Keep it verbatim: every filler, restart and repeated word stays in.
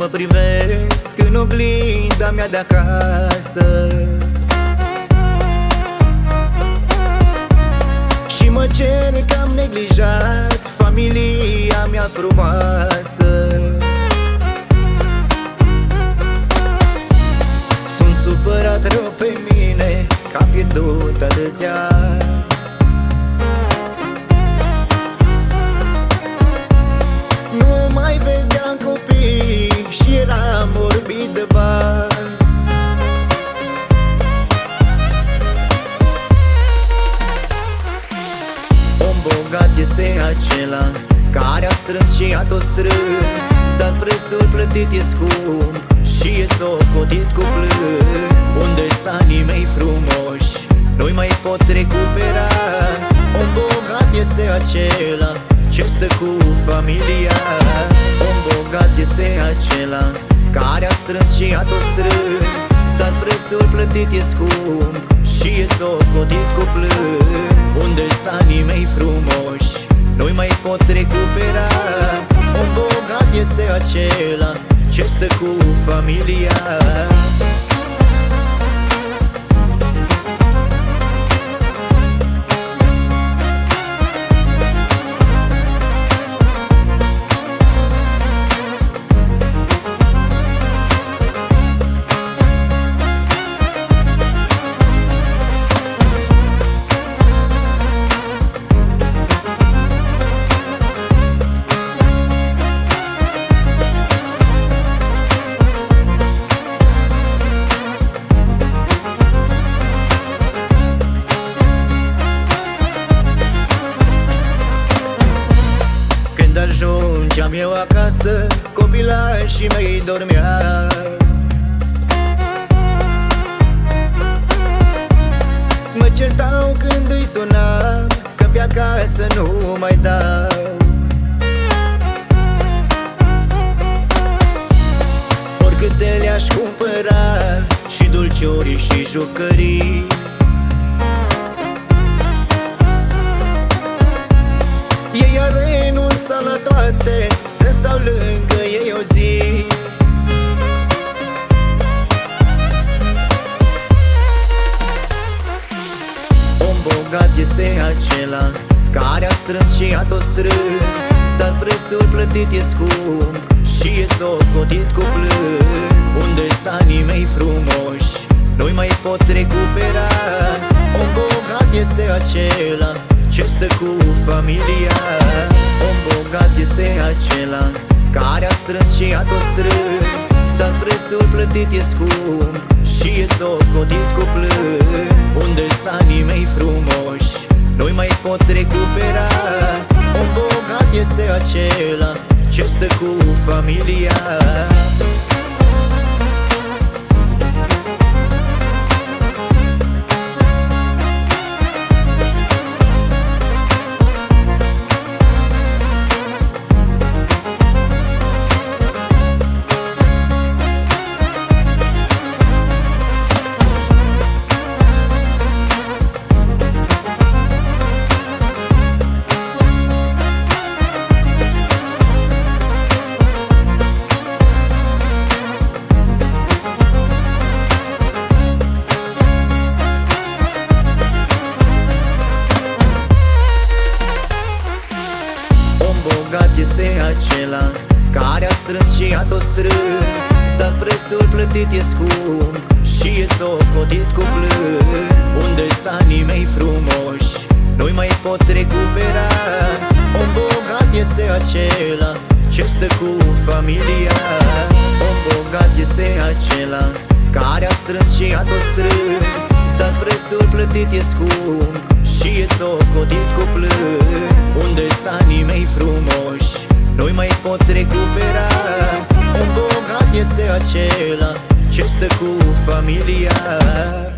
mă privesc în oglinda mea de acasă și mă cer că am neglijat familia mea frumoasă. Sunt supărat rău pe mine că am pierdut atâția ani. Nu mai vedeam copii și eram orbit de bani. Om bogat este acela care a strâns și a tot strâns, dar prețul plătit e scump și e socotit cu plâns. Unde-s anii mei frumoși, nu-i mai pot recupera. Om bogat este acela ce stă cu familia. Om bogat este acela care a strâns și a tot strâns, dar prețul plătit e scump și e socotit cu plâns. Unde-s anii mei frumoși, nu-i mai pot recupera. Om bogat este acela ce stă cu familia. Când ajungeam eu acasă, copilașii mei dormeau. Mă certau când îi sunam că pe acasă nu mai dau. Oricâte le-aș cumpăra și dulciuri și jucării, ei ar renunța la toate să stau lângă ei o zi. Om bogat este acela care a strâns și a tot strâns, dar prețul plătit e scump și e socotit cu plâns. Unde-s anii mei frumoși, nu-i mai pot recupera. Om bogat este acela ce stă cu familia. Om bogat este acela care a strâns și a tot strâns, dar prețul plătit e scump și e socotit cu plâns. Unde-s anii mei frumoși, nu-i mai pot recupera. Om bogat este acela ce stă cu familia. Bogat este acela care a strâns și a tot strâns, dar prețul plătit e scump și e socotit cu plâns. Unde-s anii mei frumoși, nu-i mai pot recupera. Om bogat este acela ce stă cu familia. Om bogat este acela care a strâns și a tot strâns, dar prețul plătit e scump și e socotit cu plâns. Unde-s anii mei frumoși, nu-i mai pot recupera. Om bogat este acela ce stă cu familia.